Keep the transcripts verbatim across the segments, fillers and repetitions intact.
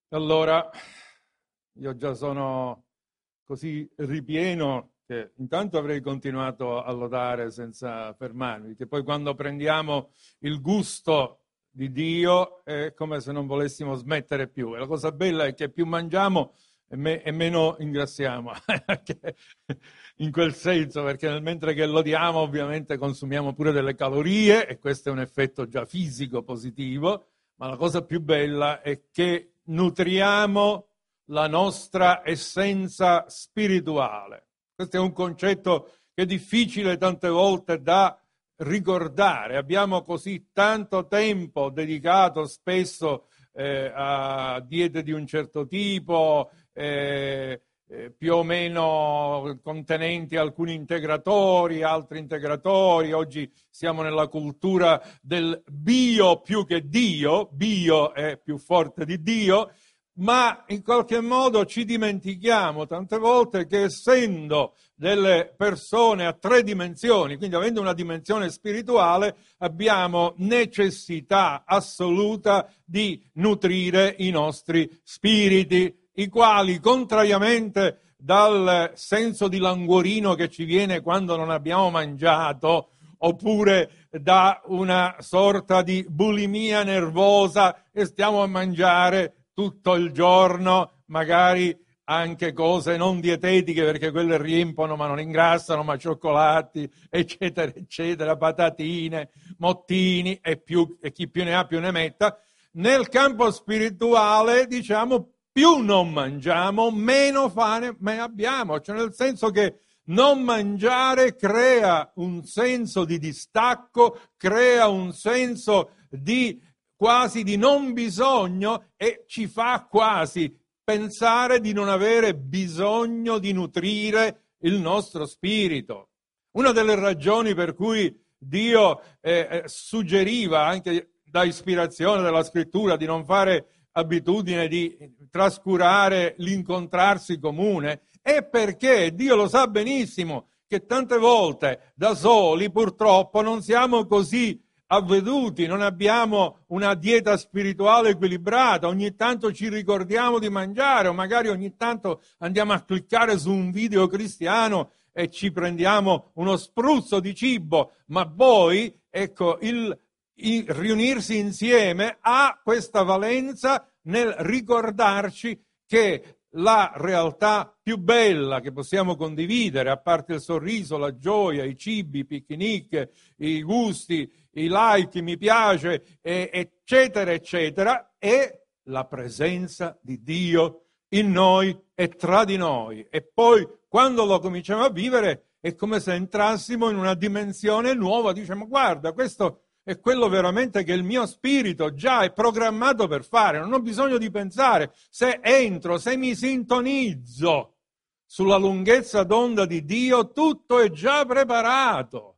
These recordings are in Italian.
Allora, io già sono così ripieno che intanto avrei continuato a lodare senza fermarmi, che poi quando prendiamo il gusto di Dio è come se non volessimo smettere più. E la cosa bella è che più mangiamo e, me, e meno ingrassiamo, in quel senso, perché nel mentre che lodiamo ovviamente consumiamo pure delle calorie e questo è un effetto già fisico positivo, ma la cosa più bella è che nutriamo la nostra essenza spirituale. Questo è un concetto che è difficile tante volte da ricordare. Abbiamo così tanto tempo dedicato spesso eh, a diete di un certo tipo, eh, eh, più o meno contenenti alcuni integratori, altri integratori. Oggi siamo nella cultura del bio più che Dio, bio è più forte di Dio, ma in qualche modo ci dimentichiamo tante volte che essendo delle persone a tre dimensioni, quindi avendo una dimensione spirituale, abbiamo necessità assoluta di nutrire i nostri spiriti, i quali, contrariamente dal senso di languorino che ci viene quando non abbiamo mangiato, oppure da una sorta di bulimia nervosa e stiamo a mangiare tutto il giorno, magari anche cose non dietetiche perché quelle riempono ma non ingrassano, ma cioccolati, eccetera, eccetera, patatine, mottini e, più, e chi più ne ha più ne metta. Nel campo spirituale, diciamo, più non mangiamo, meno fame abbiamo, cioè nel senso che non mangiare crea un senso di distacco, crea un senso di quasi di non bisogno e ci fa quasi pensare di non avere bisogno di nutrire il nostro spirito. Una delle ragioni per cui Dio eh, suggeriva, anche da ispirazione della scrittura, di non fare abitudine di trascurare l'incontrarsi comune, è perché Dio lo sa benissimo che tante volte da soli purtroppo non siamo così avveduti, non abbiamo una dieta spirituale equilibrata, ogni tanto ci ricordiamo di mangiare o magari ogni tanto andiamo a cliccare su un video cristiano e ci prendiamo uno spruzzo di cibo, ma poi, ecco, il, il riunirsi insieme ha questa valenza nel ricordarci che la realtà più bella che possiamo condividere, a parte il sorriso, la gioia, i cibi, i picnic, i gusti, i like, i mi piace, eccetera, eccetera, è la presenza di Dio in noi e tra di noi. E poi, quando lo cominciamo a vivere, è come se entrassimo in una dimensione nuova. Diciamo, guarda, questo è quello veramente che il mio spirito già è programmato per fare. Non ho bisogno di pensare. Se entro, se mi sintonizzo sulla lunghezza d'onda di Dio, tutto è già preparato.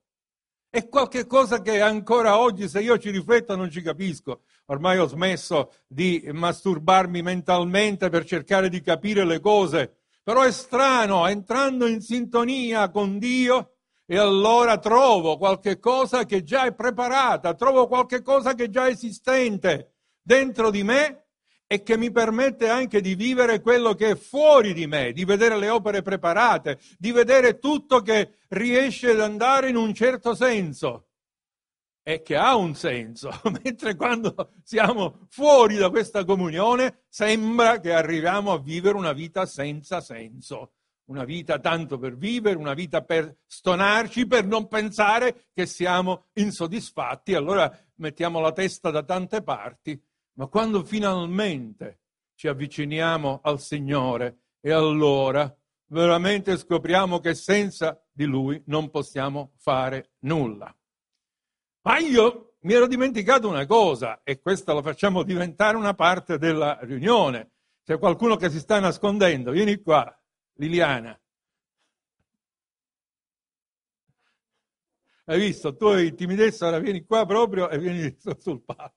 È qualche cosa che ancora oggi, se io ci rifletto, non ci capisco. Ormai ho smesso di masturbarmi mentalmente per cercare di capire le cose, però è strano, entrando in sintonia con Dio, e allora trovo qualche cosa che già è preparata, trovo qualche cosa che è già esistente dentro di me e che mi permette anche di vivere quello che è fuori di me, di vedere le opere preparate, di vedere tutto che riesce ad andare in un certo senso e che ha un senso, mentre quando siamo fuori da questa comunione sembra che arriviamo a vivere una vita senza senso, una vita tanto per vivere, una vita per stonarci, per non pensare che siamo insoddisfatti, allora mettiamo la testa da tante parti. Ma quando finalmente ci avviciniamo al Signore, e allora veramente scopriamo che senza di Lui non possiamo fare nulla. Ma io mi ero dimenticato una cosa, e questa la facciamo diventare una parte della riunione. C'è qualcuno che si sta nascondendo, vieni qua, Liliana. Hai visto? Tu hai timidezza, ora vieni qua proprio e vieni sul palco.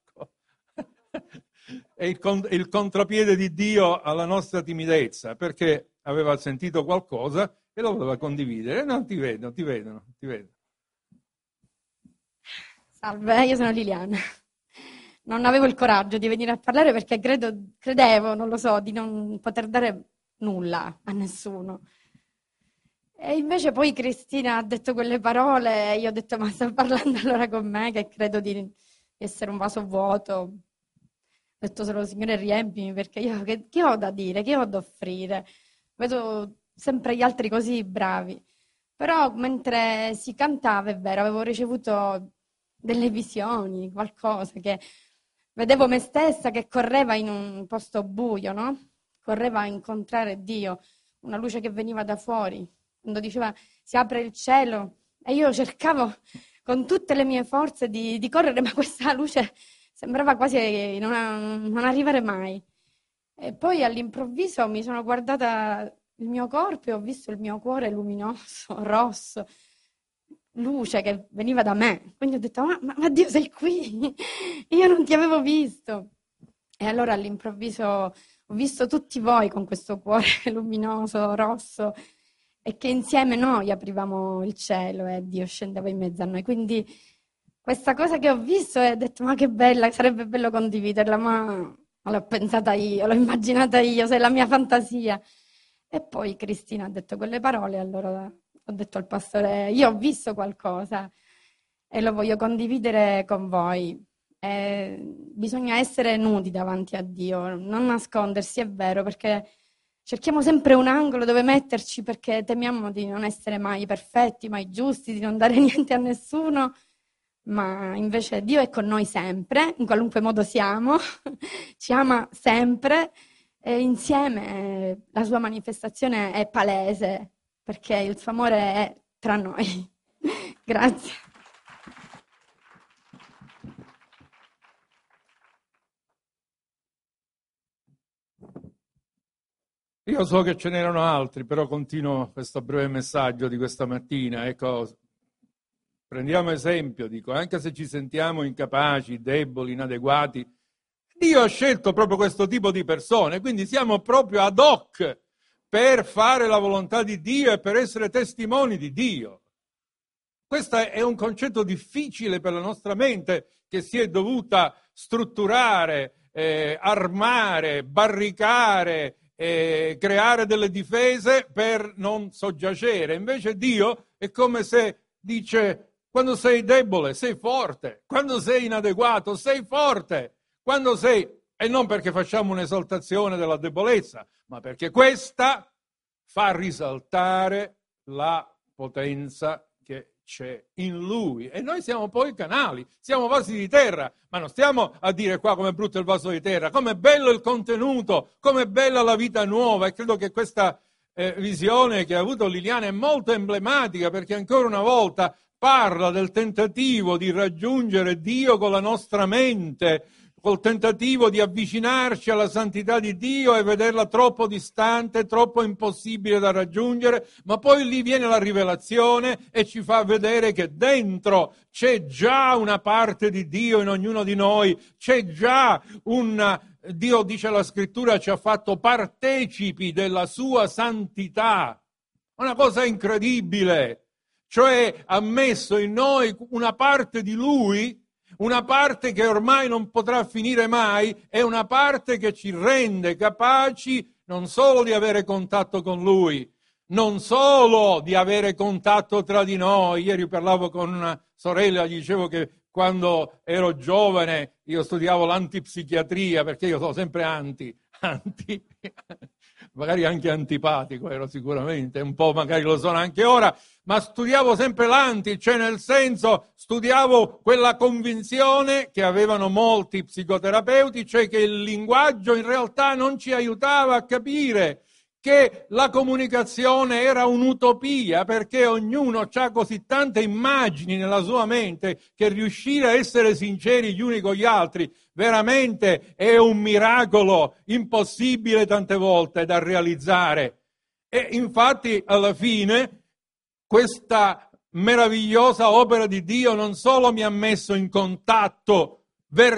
È il, con, il contropiede di Dio alla nostra timidezza, perché aveva sentito qualcosa e lo voleva condividere. Non ti vedono, ti vedono, ti vedono. Salve, io sono Liliana. non avevo il coraggio di venire a parlare perché credo, credevo, non lo so, di non poter dare nulla a nessuno. E invece poi Cristina ha detto quelle parole e io ho detto ma sta parlando allora con me che credo di essere un vaso vuoto. Ho detto solo Signore riempimi perché io che, che ho da dire, che ho da offrire? Vedo sempre gli altri così bravi. Però mentre si cantava, è vero, avevo ricevuto delle visioni, qualcosa che vedevo me stessa che correva in un posto buio, no? Correva a incontrare Dio, una luce che veniva da fuori, quando diceva si apre il cielo e io cercavo con tutte le mie forze di, di correre, ma questa luce sembrava quasi non, non arrivare mai. E poi all'improvviso mi sono guardata il mio corpo e ho visto il mio cuore luminoso, rosso, luce che veniva da me. Quindi ho detto, ma, ma, ma Dio sei qui? Io non ti avevo visto. E allora all'improvviso ho visto tutti voi con questo cuore luminoso, rosso, e che insieme noi aprivamo il cielo e Dio scendeva in mezzo a noi. Quindi questa cosa che ho visto e ho detto, ma che bella, sarebbe bello condividerla, ma l'ho pensata io, l'ho immaginata io, sei la mia fantasia. E poi Cristina ha detto quelle parole, allora ho detto al pastore, io ho visto qualcosa e lo voglio condividere con voi. Eh, bisogna essere nudi davanti a Dio, non nascondersi, è vero, perché cerchiamo sempre un angolo dove metterci perché temiamo di non essere mai perfetti, mai giusti, di non dare niente a nessuno, ma invece Dio è con noi sempre, in qualunque modo siamo, ci ama sempre e insieme eh, la sua manifestazione è palese perché il suo amore è tra noi. Grazie. Io so che ce n'erano altri, però continuo questo breve messaggio di questa mattina. Ecco, prendiamo esempio, dico, anche se ci sentiamo incapaci, deboli, inadeguati, Dio ha scelto proprio questo tipo di persone, quindi siamo proprio ad hoc per fare la volontà di Dio e per essere testimoni di Dio. Questo è un concetto difficile per la nostra mente che si è dovuta strutturare, eh, armare, barricare, eh, creare delle difese per non soggiacere. Invece Dio è come se dice: quando sei debole sei forte, quando sei inadeguato sei forte, quando sei... E non perché facciamo un'esaltazione della debolezza, ma perché questa fa risaltare la potenza che c'è in lui. E noi siamo poi canali, siamo vasi di terra, ma non stiamo a dire qua com'è brutto il vaso di terra, com'è bello il contenuto, com'è bella la vita nuova. E credo che questa eh, visione che ha avuto Liliana è molto emblematica, perché ancora una volta parla del tentativo di raggiungere Dio con la nostra mente, col tentativo di avvicinarci alla santità di Dio e vederla troppo distante, troppo impossibile da raggiungere, ma poi lì viene la rivelazione e ci fa vedere che dentro c'è già una parte di Dio in ognuno di noi, c'è già un... Dio, dice la Scrittura, ci ha fatto partecipi della sua santità. Una cosa incredibile, cioè ha messo in noi una parte di Lui, una parte che ormai non potrà finire mai, è una parte che ci rende capaci non solo di avere contatto con Lui, non solo di avere contatto tra di noi. Ieri parlavo con una sorella, gli dicevo che quando ero giovane io studiavo l'antipsichiatria, perché io sono sempre anti, anti, magari anche antipatico ero sicuramente, un po' magari lo sono anche ora, ma studiavo sempre l'anti, cioè nel senso studiavo quella convinzione che avevano molti psicoterapeuti, cioè che il linguaggio in realtà non ci aiutava a capire che la comunicazione era un'utopia, perché ognuno ha così tante immagini nella sua mente che riuscire a essere sinceri gli uni con gli altri veramente è un miracolo impossibile tante volte da realizzare. E infatti alla fine questa meravigliosa opera di Dio non solo mi ha messo in contatto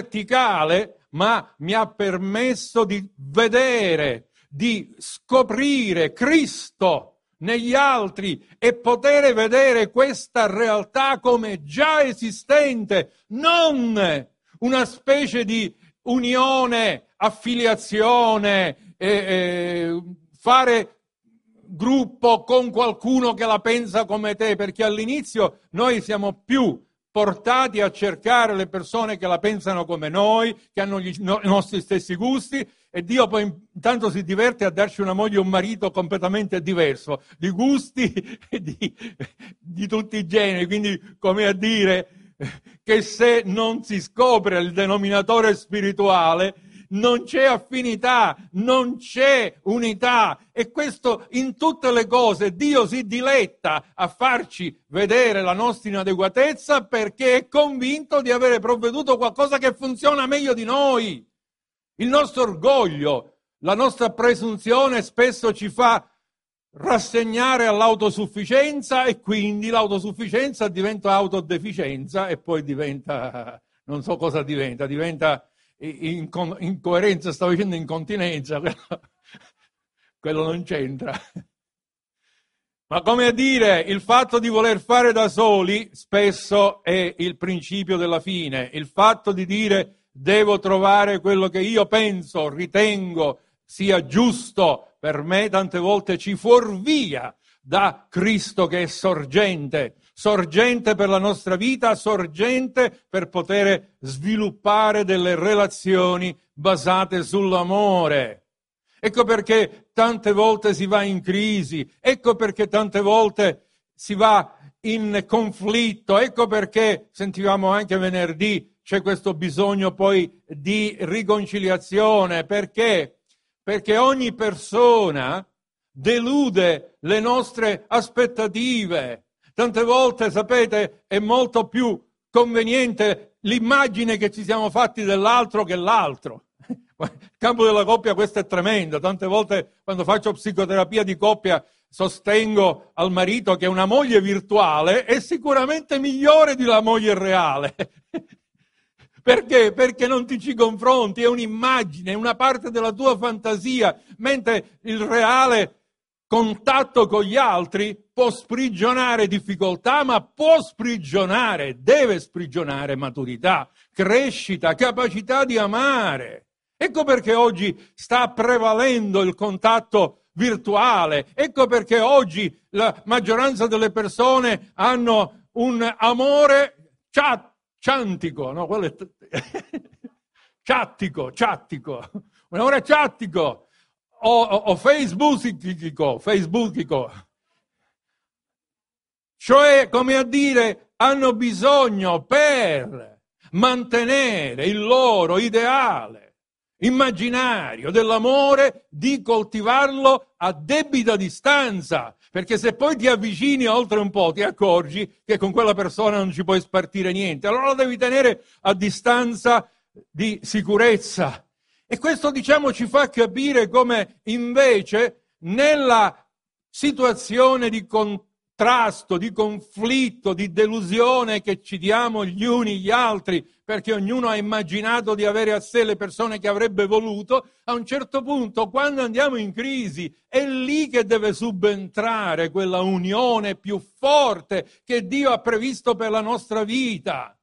verticale, ma mi ha permesso di vedere, di scoprire Cristo negli altri e poter vedere questa realtà come già esistente, non una specie di unione, affiliazione, eh, eh, fare gruppo con qualcuno che la pensa come te, perché all'inizio noi siamo più portati a cercare le persone che la pensano come noi, che hanno gli, no, i nostri stessi gusti, e Dio poi intanto si diverte a darci una moglie e un marito completamente diverso, di gusti e di, di tutti i generi, quindi come a dire che se non si scopre il denominatore spirituale non c'è affinità, non c'è unità, e questo in tutte le cose. Dio si diletta a farci vedere la nostra inadeguatezza perché è convinto di avere provveduto qualcosa che funziona meglio di noi. Il nostro orgoglio, la nostra presunzione spesso ci fa rassegnare all'autosufficienza, e quindi l'autosufficienza diventa autodeficienza e poi diventa, non so cosa diventa, diventa inco- incoerenza, stavo dicendo incontinenza, quello, quello non c'entra. Ma come a dire, il fatto di voler fare da soli spesso è il principio della fine, il fatto di dire devo trovare quello che io penso, ritengo sia giusto per me, tante volte ci fuorvia da Cristo che è sorgente, sorgente per la nostra vita, sorgente per poter sviluppare delle relazioni basate sull'amore. Ecco perché tante volte si va in crisi, ecco perché tante volte si va in conflitto, ecco perché, sentivamo anche venerdì, c'è questo bisogno poi di riconciliazione. Perché? Perché ogni persona delude le nostre aspettative. Tante volte, sapete, è molto più conveniente l'immagine che ci siamo fatti dell'altro che l'altro. Il campo della coppia, questo è tremendo. Tante volte quando faccio psicoterapia di coppia sostengo al marito che una moglie virtuale è sicuramente migliore di la moglie reale. Perché? Perché non ti ci confronti, è un'immagine, è una parte della tua fantasia, mentre il reale contatto con gli altri può sprigionare difficoltà, ma può sprigionare, deve sprigionare maturità, crescita, capacità di amare. Ecco perché oggi sta prevalendo il contatto virtuale, ecco perché oggi la maggioranza delle persone hanno un amore chat, ciantico, no, quello è ciattico, ciattico, un amore ciattico, o, o, o facebookico, facebookico. Cioè, come a dire, hanno bisogno per mantenere il loro ideale immaginario dell'amore di coltivarlo a debita distanza, perché se poi ti avvicini oltre un po' ti accorgi che con quella persona non ci puoi spartire niente, allora lo devi tenere a distanza di sicurezza. E questo, diciamo, ci fa capire come invece nella situazione di contrasto, di conflitto, di delusione che ci diamo gli uni gli altri, perché ognuno ha immaginato di avere a sé le persone che avrebbe voluto, a un certo punto, quando andiamo in crisi, è lì che deve subentrare quella unione più forte che Dio ha previsto per la nostra vita.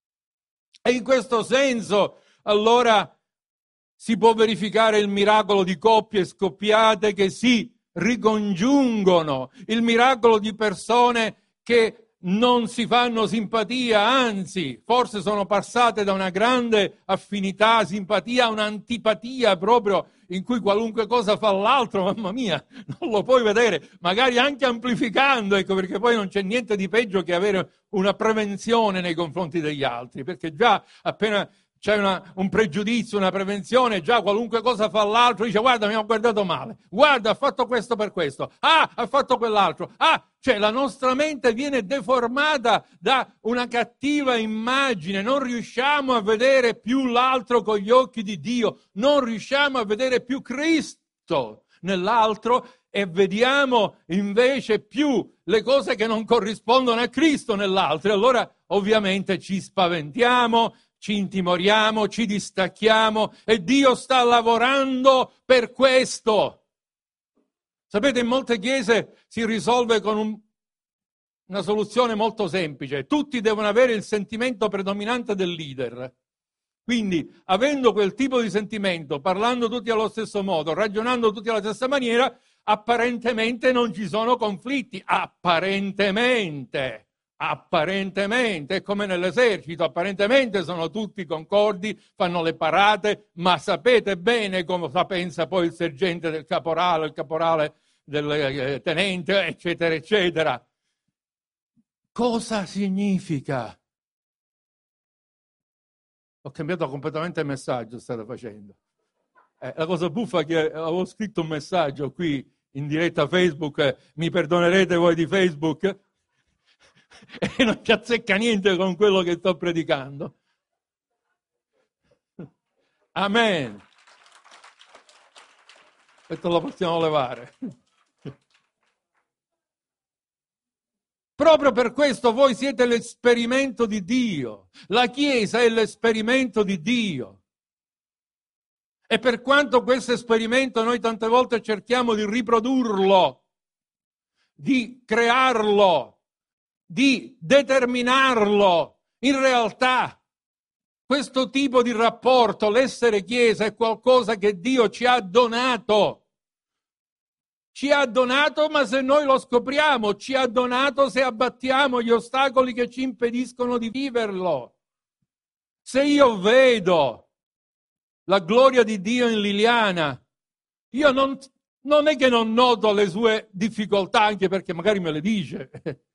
E in questo senso, allora, si può verificare il miracolo di coppie scoppiate che si ricongiungono, il miracolo di persone che non si fanno simpatia, anzi, forse sono passate da una grande affinità, simpatia, a un'antipatia proprio in cui qualunque cosa fa l'altro, mamma mia, non lo puoi vedere, magari anche amplificando, ecco, perché poi non c'è niente di peggio che avere una prevenzione nei confronti degli altri, perché già appena c'è una, un pregiudizio, una prevenzione, già qualunque cosa fa l'altro, dice guarda mi ha guardato male, guarda ha fatto questo per questo, ah ha fatto quell'altro, ah, cioè la nostra mente viene deformata da una cattiva immagine, non riusciamo a vedere più l'altro con gli occhi di Dio, non riusciamo a vedere più Cristo nell'altro e vediamo invece più le cose che non corrispondono a Cristo nell'altro, e allora ovviamente ci spaventiamo, ci intimoriamo, ci distacchiamo, e Dio sta lavorando per questo. Sapete, in molte chiese si risolve con un, una soluzione molto semplice. Tutti devono avere il sentimento predominante del leader. Quindi, avendo quel tipo di sentimento, parlando tutti allo stesso modo, ragionando tutti alla stessa maniera, apparentemente non ci sono conflitti. Apparentemente. Apparentemente, è come nell'esercito, apparentemente sono tutti concordi, fanno le parate, ma sapete bene cosa pensa poi il sergente del caporale, il caporale del eh, tenente, eccetera, eccetera. Cosa significa? Ho cambiato completamente il messaggio, state facendo. Eh, la cosa buffa è che avevo scritto un messaggio qui in diretta Facebook, eh, mi perdonerete voi di Facebook, e non ci azzecca niente con quello che sto predicando. Amen. Questo lo possiamo levare. Proprio per questo voi siete l'esperimento di Dio. La Chiesa è l'esperimento di Dio. E per quanto questo esperimento noi tante volte cerchiamo di riprodurlo, di crearlo, di determinarlo, in realtà questo tipo di rapporto, l'essere Chiesa, è qualcosa che Dio ci ha donato. Ci ha donato, ma se noi lo scopriamo, ci ha donato se abbattiamo gli ostacoli che ci impediscono di viverlo. Se io vedo la gloria di Dio in Liliana, io non, non è che non noto le sue difficoltà, anche perché magari me le dice,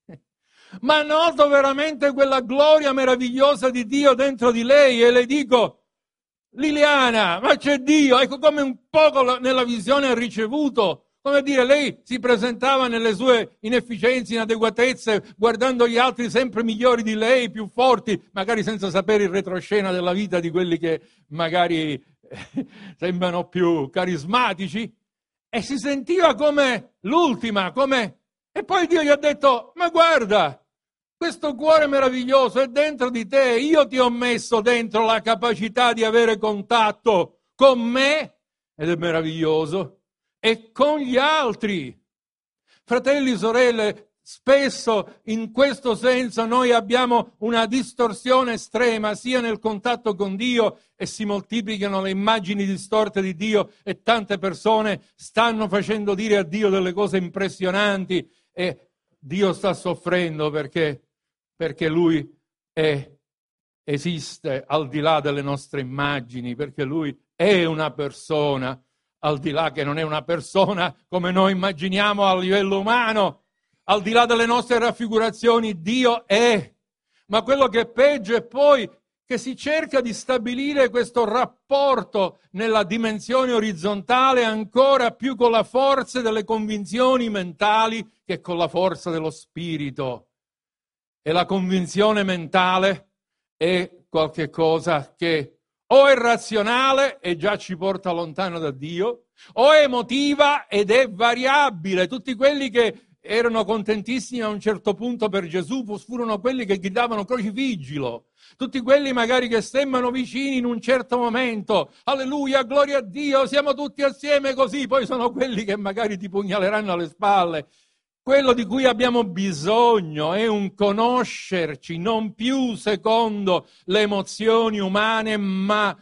ma noto veramente quella gloria meravigliosa di Dio dentro di lei e le dico: Liliana, ma c'è Dio. Ecco come un poco nella visione ha ricevuto. Come dire, lei si presentava nelle sue inefficienze, inadeguatezze, guardando gli altri sempre migliori di lei, più forti, magari senza sapere il retroscena della vita di quelli che magari eh, sembrano più carismatici, e si sentiva come l'ultima, come... E poi Dio gli ha detto: ma guarda, questo cuore meraviglioso è dentro di te, io ti ho messo dentro la capacità di avere contatto con me, ed è meraviglioso, e con gli altri. Fratelli, sorelle, spesso in questo senso noi abbiamo una distorsione estrema sia nel contatto con Dio, e si moltiplicano le immagini distorte di Dio e tante persone stanno facendo dire a Dio delle cose impressionanti e Dio sta soffrendo perché, perché Lui è, esiste al di là delle nostre immagini, perché Lui è una persona, al di là che non è una persona come noi immaginiamo a livello umano, al di là delle nostre raffigurazioni, Dio è. Ma quello che è peggio è poi che si cerca di stabilire questo rapporto nella dimensione orizzontale ancora più con la forza delle convinzioni mentali che con la forza dello spirito. E la convinzione mentale è qualche cosa che o è razionale e già ci porta lontano da Dio, o è emotiva ed è variabile. Tutti quelli che erano contentissimi a un certo punto per Gesù furono quelli che gridavano crocifiggilo. Tutti quelli magari che sembrano vicini in un certo momento, alleluia, gloria a Dio, siamo tutti assieme così, poi sono quelli che magari ti pugnaleranno alle spalle. Quello di cui abbiamo bisogno è un conoscerci, non più secondo le emozioni umane, ma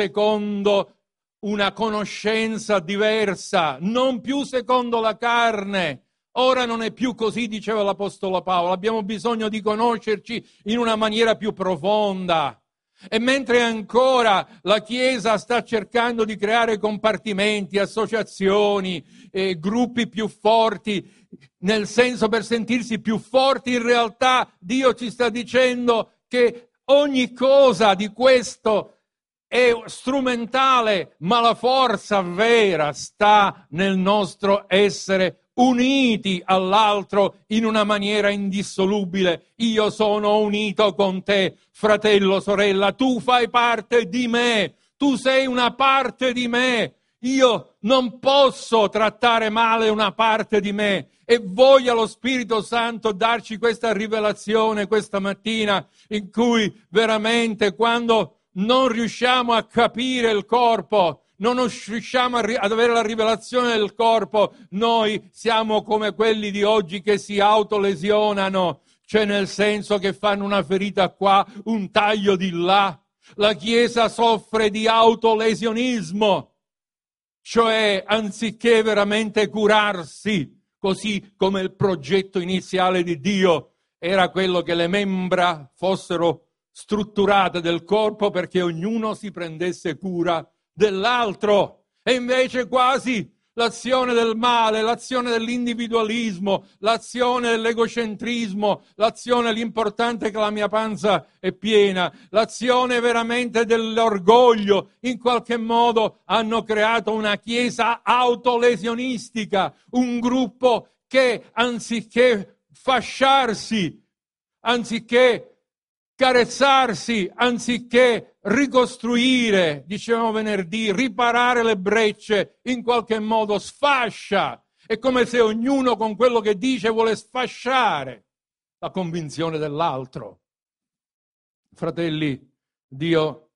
secondo una conoscenza diversa, non più secondo la carne. Ora non è più così, diceva l'Apostolo Paolo, abbiamo bisogno di conoscerci in una maniera più profonda. E mentre ancora la Chiesa sta cercando di creare compartimenti, associazioni, eh, gruppi più forti, nel senso per sentirsi più forti, in realtà Dio ci sta dicendo che ogni cosa di questo è strumentale, ma la forza vera sta nel nostro essere uniti all'altro in una maniera indissolubile. Io sono unito con te, fratello, sorella, tu fai parte di me, tu sei una parte di me. Io non posso trattare male una parte di me, e voglia lo Spirito Santo darci questa rivelazione questa mattina, in cui veramente quando non riusciamo a capire il corpo, non riusciamo ad avere la rivelazione del corpo, noi siamo come quelli di oggi che si autolesionano, cioè nel senso che fanno una ferita qua, un taglio di là. La Chiesa soffre di autolesionismo, cioè anziché veramente curarsi, così come il progetto iniziale di Dio era quello che le membra fossero strutturate del corpo perché ognuno si prendesse cura dell'altro. E invece quasi l'azione del male, l'azione dell'individualismo, l'azione dell'egocentrismo, l'azione l'importante è che la mia panza è piena, l'azione veramente dell'orgoglio, in qualche modo hanno creato una chiesa autolesionistica, un gruppo che anziché fasciarsi, anziché carezzarsi, anziché ricostruire, dicevamo venerdì, riparare le brecce, in qualche modo sfascia. È come se ognuno con quello che dice vuole sfasciare la convinzione dell'altro. Fratelli, Dio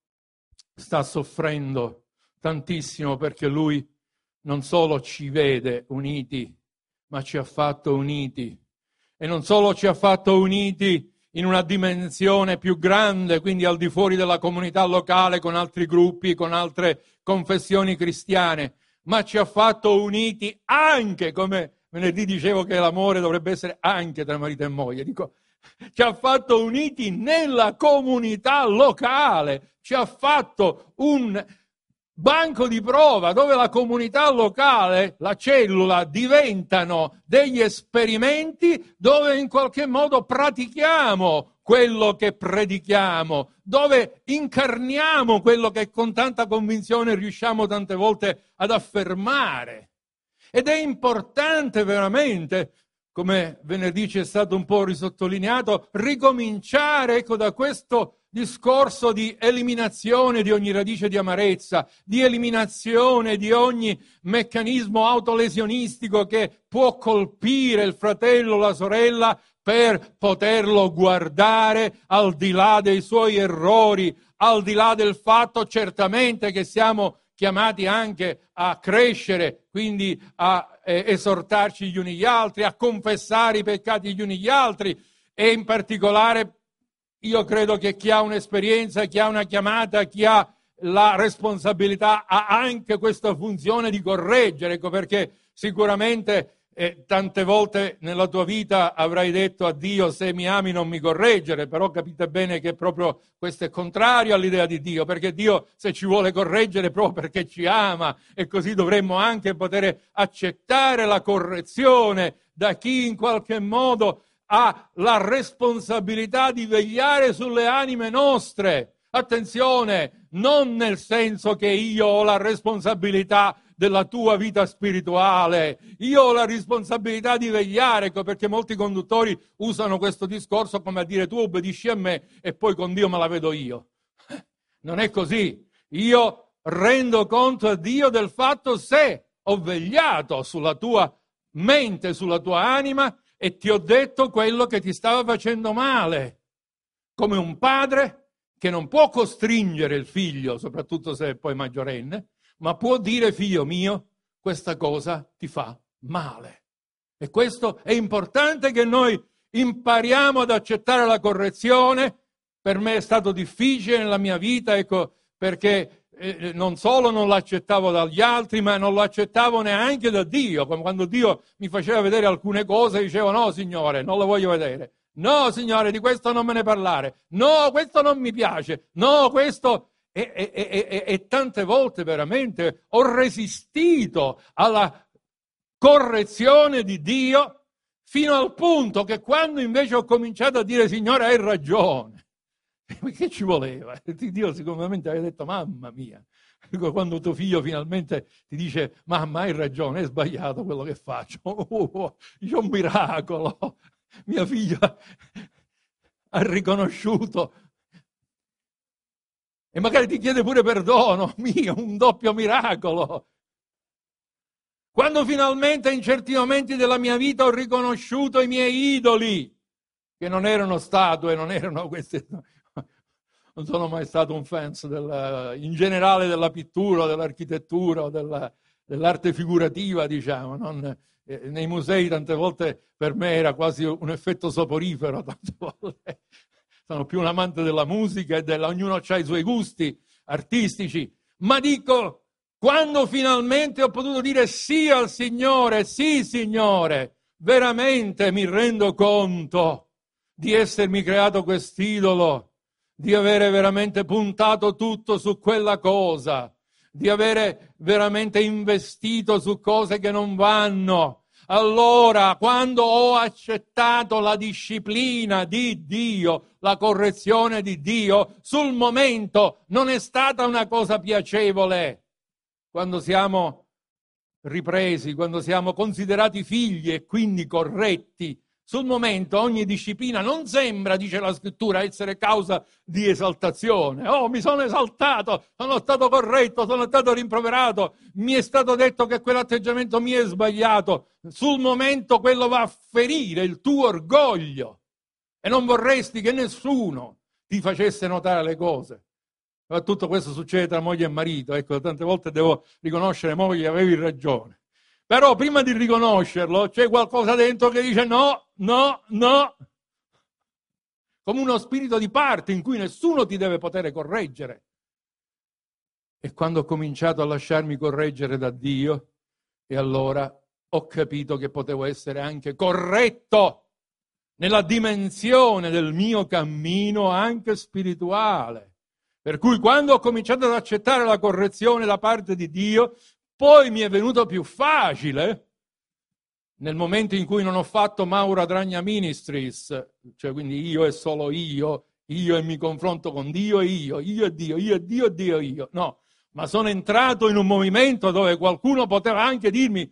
sta soffrendo tantissimo perché Lui non solo ci vede uniti, ma ci ha fatto uniti. E non solo ci ha fatto uniti in una dimensione più grande, quindi al di fuori della comunità locale, con altri gruppi, con altre confessioni cristiane, ma ci ha fatto uniti anche, come venerdì dicevo che l'amore dovrebbe essere anche tra marito e moglie, dico, ci ha fatto uniti nella comunità locale, ci ha fatto un banco di prova dove la comunità locale, la cellula, diventano degli esperimenti dove in qualche modo pratichiamo quello che predichiamo, dove incarniamo quello che con tanta convinzione riusciamo tante volte ad affermare. Ed è importante veramente, come venerdì ci è stato un po' risottolineato, ricominciare ecco da questo discorso di eliminazione di ogni radice di amarezza, di eliminazione di ogni meccanismo autolesionistico che può colpire il fratello o la sorella per poterlo guardare al di là dei suoi errori, al di là del fatto certamente che siamo chiamati anche a crescere, quindi a eh, esortarci gli uni gli altri, a confessare i peccati gli uni gli altri e in particolare io credo che chi ha un'esperienza, chi ha una chiamata, chi ha la responsabilità ha anche questa funzione di correggere, ecco perché sicuramente eh, tante volte nella tua vita avrai detto a Dio se mi ami non mi correggere, però capite bene che proprio questo è contrario all'idea di Dio, perché Dio se ci vuole correggere è proprio perché ci ama e così dovremmo anche poter accettare la correzione da chi in qualche modo ha la responsabilità di vegliare sulle anime nostre. Attenzione, non nel senso che io ho la responsabilità della tua vita spirituale, io ho la responsabilità di vegliare, ecco perché molti conduttori usano questo discorso come a dire tu obbedisci a me e poi con Dio me la vedo io. Non è così. Io rendo conto a Dio del fatto se ho vegliato sulla tua mente, sulla tua anima, e ti ho detto quello che ti stava facendo male, come un padre che non può costringere il figlio, soprattutto se è poi maggiorenne, ma può dire figlio mio, questa cosa ti fa male. E questo è importante che noi impariamo ad accettare la correzione. Per me è stato difficile nella mia vita, ecco, perché Eh, non solo non l'accettavo dagli altri, ma non lo accettavo neanche da Dio. Come quando Dio mi faceva vedere alcune cose, dicevo no Signore, non lo voglio vedere. No Signore, di questo non me ne parlare. No, questo non mi piace. No, questo... E, e, e, e, e tante volte veramente ho resistito alla correzione di Dio fino al punto che quando invece ho cominciato a dire Signore hai ragione, che ci voleva? Dio sicuramente aveva detto mamma mia, quando tuo figlio finalmente ti dice mamma hai ragione, è sbagliato quello che faccio, oh, c'è un miracolo, mia figlia ha riconosciuto e magari ti chiede pure perdono, mio, un doppio miracolo. Quando finalmente in certi momenti della mia vita ho riconosciuto i miei idoli, che non erano statue, non erano queste... Non sono mai stato un fan del, in generale della pittura, dell'architettura, della, dell'arte figurativa, diciamo. Non, eh, nei musei tante volte per me era quasi un effetto soporifero, tante volte sono più un amante della musica e della, ognuno ha i suoi gusti artistici, ma dico, quando finalmente ho potuto dire sì al Signore, sì Signore, veramente mi rendo conto di essermi creato quest'idolo, di avere veramente puntato tutto su quella cosa, di avere veramente investito su cose che non vanno. Allora, quando ho accettato la disciplina di Dio, la correzione di Dio, sul momento non è stata una cosa piacevole. Quando siamo ripresi, quando siamo considerati figli e quindi corretti, sul momento ogni disciplina non sembra, dice la scrittura, essere causa di esaltazione. Oh, mi sono esaltato, sono stato corretto, sono stato rimproverato, mi è stato detto che quell'atteggiamento mi è sbagliato. Sul momento quello va a ferire il tuo orgoglio e non vorresti che nessuno ti facesse notare le cose. Ma tutto questo succede tra moglie e marito. Ecco, tante volte devo riconoscere, moglie, avevi ragione. Però prima di riconoscerlo c'è qualcosa dentro che dice no, no, no. Come uno spirito di parte in cui nessuno ti deve poter correggere. E quando ho cominciato a lasciarmi correggere da Dio, e allora ho capito che potevo essere anche corretto nella dimensione del mio cammino anche spirituale. Per cui quando ho cominciato ad accettare la correzione da parte di Dio, poi mi è venuto più facile, nel momento in cui non ho fatto Mauro Adragna Ministries, cioè quindi io e solo io, io e mi confronto con Dio e io, io e Dio, io e Dio e Dio e io. No, ma sono entrato in un movimento dove qualcuno poteva anche dirmi,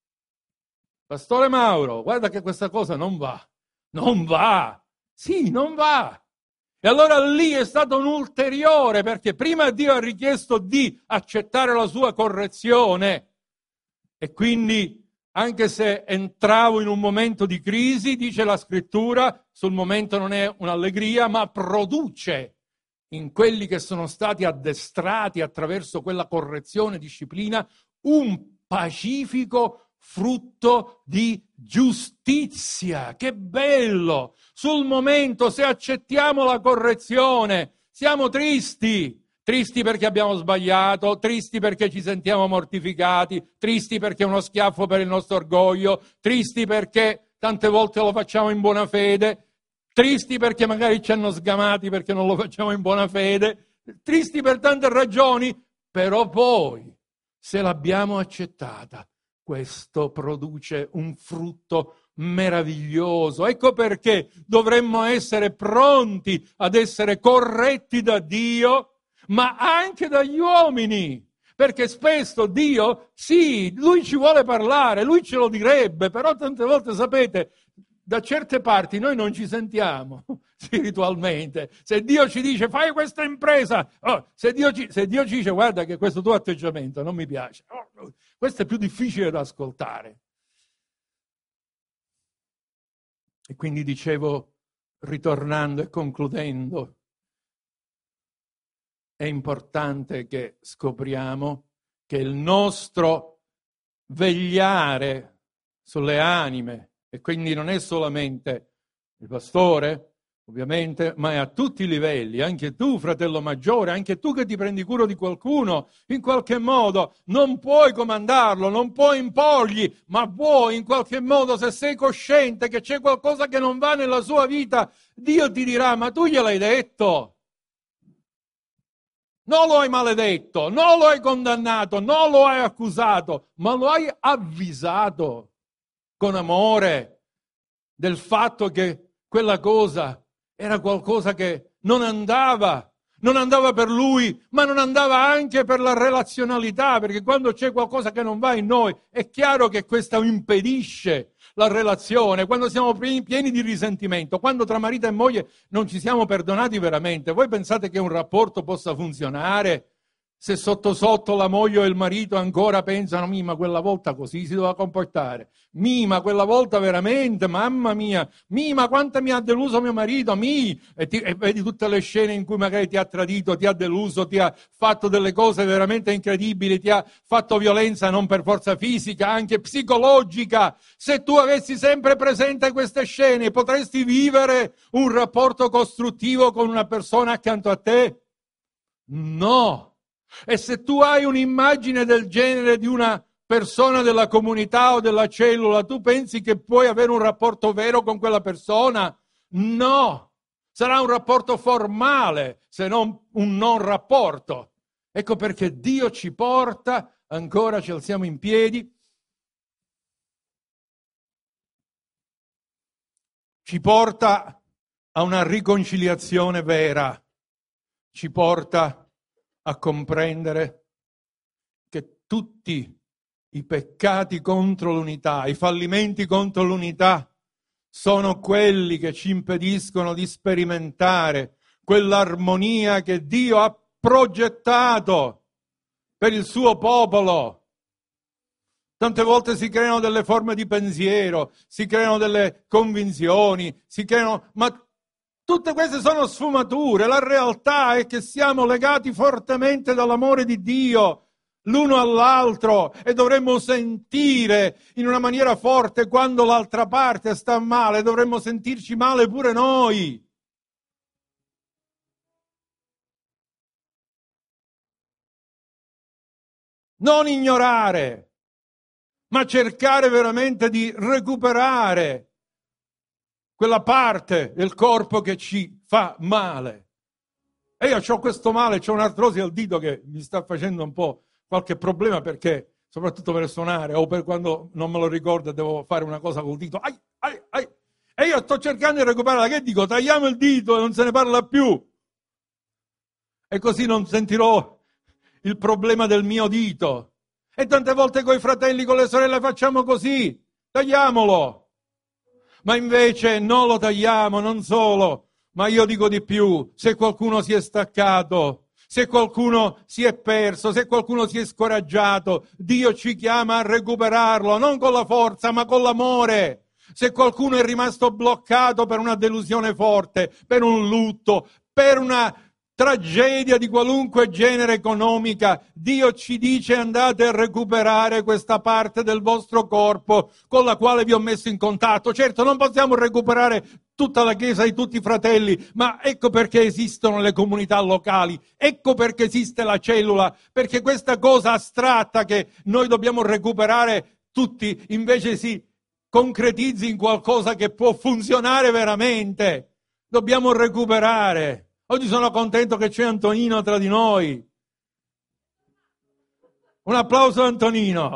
Pastore Mauro, guarda che questa cosa non va, non va, sì, non va. E allora lì è stato un ulteriore, perché prima Dio ha richiesto di accettare la sua correzione e quindi anche se entravo in un momento di crisi, dice la scrittura, sul momento non è un'allegria, ma produce in quelli che sono stati addestrati attraverso quella correzione, disciplina, un pacifico frutto di giustizia. Che bello! Sul momento, se accettiamo la correzione, siamo tristi. Tristi perché abbiamo sbagliato, tristi perché ci sentiamo mortificati, tristi perché è uno schiaffo per il nostro orgoglio, tristi perché tante volte lo facciamo in buona fede, tristi perché magari ci hanno sgamati perché non lo facciamo in buona fede, tristi per tante ragioni, però poi, se l'abbiamo accettata, questo produce un frutto meraviglioso. Ecco perché dovremmo essere pronti ad essere corretti da Dio, ma anche dagli uomini, perché spesso Dio, sì, Lui ci vuole parlare, Lui ce lo direbbe, però tante volte, sapete, da certe parti noi non ci sentiamo spiritualmente. Se Dio ci dice fai questa impresa, oh, se, Dio ci, se Dio ci dice guarda che questo tuo atteggiamento non mi piace, oh, questo è più difficile da ascoltare. E quindi dicevo, ritornando e concludendo, è importante che scopriamo che il nostro vegliare sulle anime, e quindi non è solamente il pastore, ovviamente, ma è a tutti i livelli, anche tu, fratello maggiore, anche tu che ti prendi cura di qualcuno, in qualche modo non puoi comandarlo, non puoi imporgli, ma puoi in qualche modo, se sei cosciente che c'è qualcosa che non va nella sua vita, Dio ti dirà, ma tu gliel'hai detto? Non lo hai maledetto, non lo hai condannato, non lo hai accusato, ma lo hai avvisato con amore del fatto che quella cosa era qualcosa che non andava, non andava per lui, ma non andava anche per la relazionalità, perché quando c'è qualcosa che non va in noi, è chiaro che questo impedisce la relazione, quando siamo pieni di risentimento, quando tra marito e moglie non ci siamo perdonati veramente. Voi pensate che un rapporto possa funzionare Se sotto sotto la moglie o il marito ancora pensano, Mima, quella volta così si doveva comportare. Mima, quella volta veramente, mamma mia. Mima, quanto mi ha deluso mio marito, mi. E, ti, e vedi tutte le scene in cui magari ti ha tradito, ti ha deluso, ti ha fatto delle cose veramente incredibili, ti ha fatto violenza non per forza fisica, anche psicologica. Se tu avessi sempre presente queste scene, potresti vivere un rapporto costruttivo con una persona accanto a te? No. E se tu hai un'immagine del genere di una persona della comunità o della cellula, tu pensi che puoi avere un rapporto vero con quella persona? No! Sarà un rapporto formale, se non un non rapporto. Ecco perché Dio ci porta, ancora ci alziamo in piedi, ci porta a una riconciliazione vera, ci porta a comprendere che tutti i peccati contro l'unità, i fallimenti contro l'unità, sono quelli che ci impediscono di sperimentare quell'armonia che Dio ha progettato per il suo popolo. Tante volte si creano delle forme di pensiero, si creano delle convinzioni, si creano... ma tutte queste sono sfumature. La realtà è che siamo legati fortemente dall'amore di Dio l'uno all'altro e dovremmo sentire in una maniera forte quando l'altra parte sta male, dovremmo sentirci male pure noi. Non ignorare, ma cercare veramente di recuperare quella parte del corpo che ci fa male. E io ho questo male, ho un'artrosi al dito che mi sta facendo un po' qualche problema, perché soprattutto per suonare o per quando non me lo ricordo e devo fare una cosa col dito, ai, ai, ai. E io sto cercando di recuperare, che dico, tagliamo il dito e non se ne parla più. E così non sentirò il problema del mio dito. E tante volte con i fratelli, con le sorelle facciamo così, tagliamolo. Ma invece non lo tagliamo, non solo, ma io dico di più, se qualcuno si è staccato, se qualcuno si è perso, se qualcuno si è scoraggiato, Dio ci chiama a recuperarlo, non con la forza, ma con l'amore. Se qualcuno è rimasto bloccato per una delusione forte, per un lutto, per una tragedia di qualunque genere economica, Dio ci dice: andate a recuperare questa parte del vostro corpo con la quale vi ho messo in contatto. Certo, non possiamo recuperare tutta la Chiesa di tutti i fratelli, ma ecco perché esistono le comunità locali, ecco perché esiste la cellula, perché questa cosa astratta che noi dobbiamo recuperare tutti invece si concretizzi in qualcosa che può funzionare veramente. Dobbiamo recuperare. Oggi sono contento che c'è Antonino tra di noi. Un applauso a Antonino.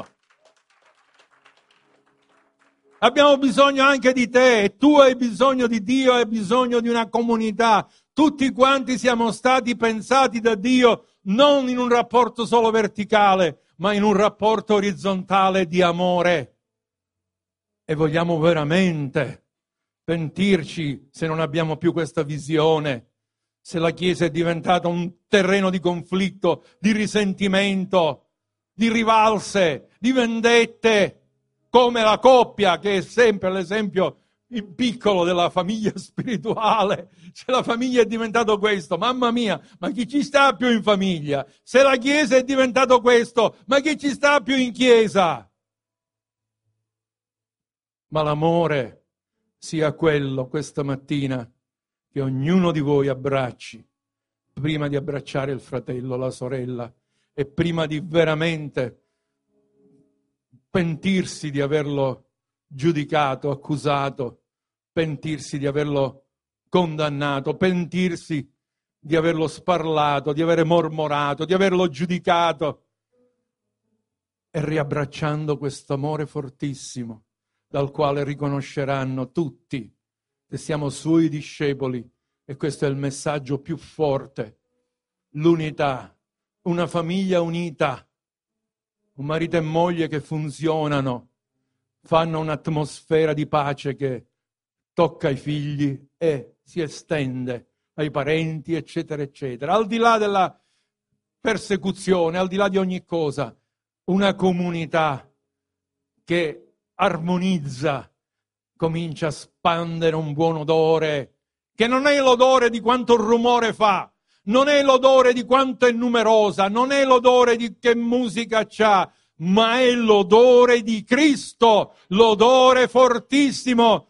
Abbiamo bisogno anche di te, tu hai bisogno di Dio, hai bisogno di una comunità. Tutti quanti siamo stati pensati da Dio non in un rapporto solo verticale, ma in un rapporto orizzontale di amore. E vogliamo veramente pentirci se non abbiamo più questa visione, se la Chiesa è diventata un terreno di conflitto, di risentimento, di rivalse, di vendette, come la coppia, che è sempre l'esempio in piccolo della famiglia spirituale. Se la famiglia è diventato questo, mamma mia, ma chi ci sta più in famiglia? Se la Chiesa è diventato questo, ma chi ci sta più in Chiesa? Ma l'amore sia quello questa mattina, che ognuno di voi abbracci, prima di abbracciare il fratello, la sorella, e prima di veramente pentirsi di averlo giudicato, accusato, pentirsi di averlo condannato, pentirsi di averlo sparlato, di aver mormorato, di averlo giudicato, e riabbracciando questo amore fortissimo, dal quale riconosceranno tutti che siamo suoi discepoli, e questo è il messaggio più forte: l'unità, una famiglia unita, un marito e moglie che funzionano, fanno un'atmosfera di pace che tocca ai figli e si estende ai parenti, eccetera, eccetera. Al di là della persecuzione, al di là di ogni cosa, una comunità che armonizza, comincia a spandere un buon odore, che non è l'odore di quanto rumore fa, non è l'odore di quanto è numerosa, non è l'odore di che musica c'ha, ma è l'odore di Cristo, l'odore fortissimo.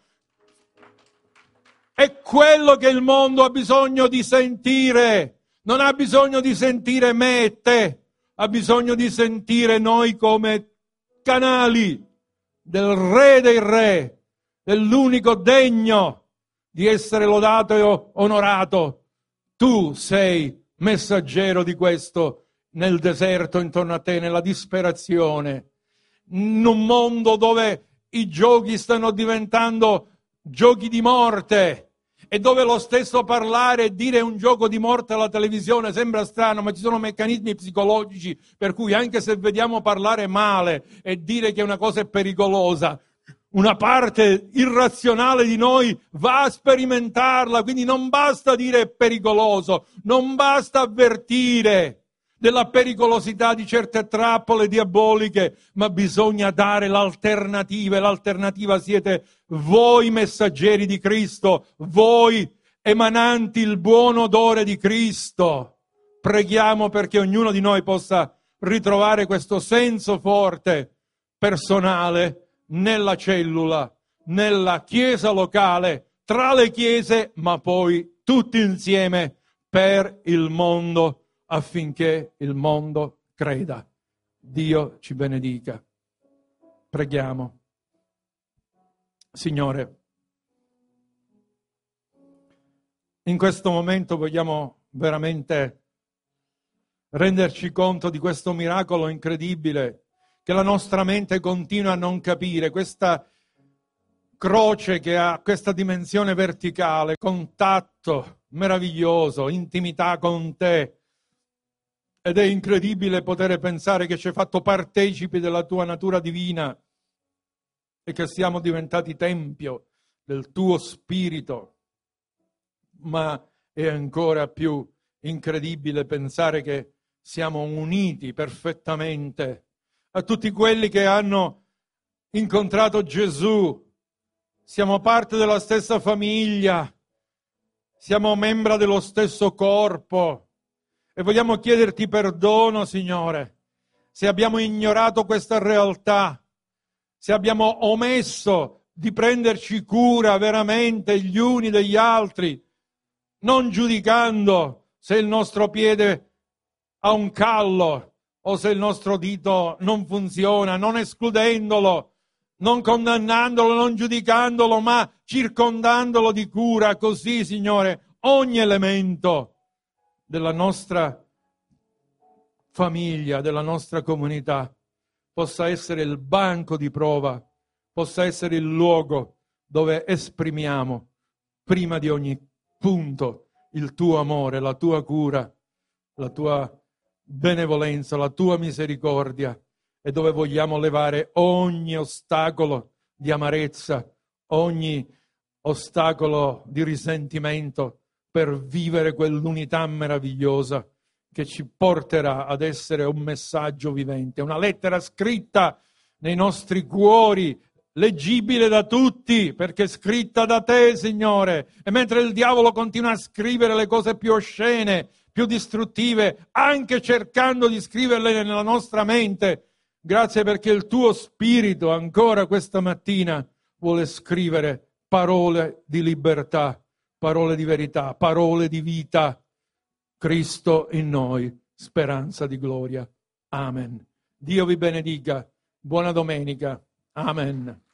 È quello che il mondo ha bisogno di sentire. Non ha bisogno di sentire me e te, ha bisogno di sentire noi come canali del Re dei Re, dell'unico degno di essere lodato e onorato. Tu sei messaggero di questo nel deserto intorno a te, nella disperazione, in un mondo dove i giochi stanno diventando giochi di morte e dove lo stesso parlare e dire un gioco di morte alla televisione sembra strano, ma ci sono meccanismi psicologici per cui anche se vediamo parlare male e dire che una cosa è pericolosa, una parte irrazionale di noi va a sperimentarla, quindi non basta dire è pericoloso, non basta avvertire della pericolosità di certe trappole diaboliche, ma bisogna dare l'alternativa, e l'alternativa siete voi messaggeri di Cristo, voi emananti il buon odore di Cristo. Preghiamo perché ognuno di noi possa ritrovare questo senso forte, personale, nella cellula, nella chiesa locale, tra le chiese, ma poi tutti insieme per il mondo, affinché il mondo creda. Dio ci benedica. Preghiamo. Signore, in questo momento vogliamo veramente renderci conto di questo miracolo incredibile che la nostra mente continua a non capire, questa croce che ha questa dimensione verticale, contatto meraviglioso, intimità con te. Ed è incredibile poter pensare che ci hai fatto partecipi della tua natura divina e che siamo diventati tempio del tuo spirito. Ma è ancora più incredibile pensare che siamo uniti perfettamente a tutti quelli che hanno incontrato Gesù. Siamo parte della stessa famiglia, siamo membra dello stesso corpo. E vogliamo chiederti perdono, Signore, se abbiamo ignorato questa realtà, se abbiamo omesso di prenderci cura veramente gli uni degli altri, non giudicando se il nostro piede ha un callo o se il nostro dito non funziona, non escludendolo, non condannandolo, non giudicandolo, ma circondandolo di cura. Così, Signore, ogni elemento della nostra famiglia, della nostra comunità, possa essere il banco di prova, possa essere il luogo dove esprimiamo, prima di ogni punto, il tuo amore, la tua cura, la tua benevolenza, la tua misericordia, e dove vogliamo levare ogni ostacolo di amarezza, ogni ostacolo di risentimento, per vivere quell'unità meravigliosa che ci porterà ad essere un messaggio vivente, una lettera scritta nei nostri cuori, leggibile da tutti, perché scritta da te, Signore. E mentre il diavolo continua a scrivere le cose più oscene, più distruttive, anche cercando di scriverle nella nostra mente, grazie perché il tuo Spirito ancora questa mattina vuole scrivere parole di libertà, parole di verità, parole di vita. Cristo in noi, speranza di gloria. Amen. Dio vi benedica. Buona domenica. Amen.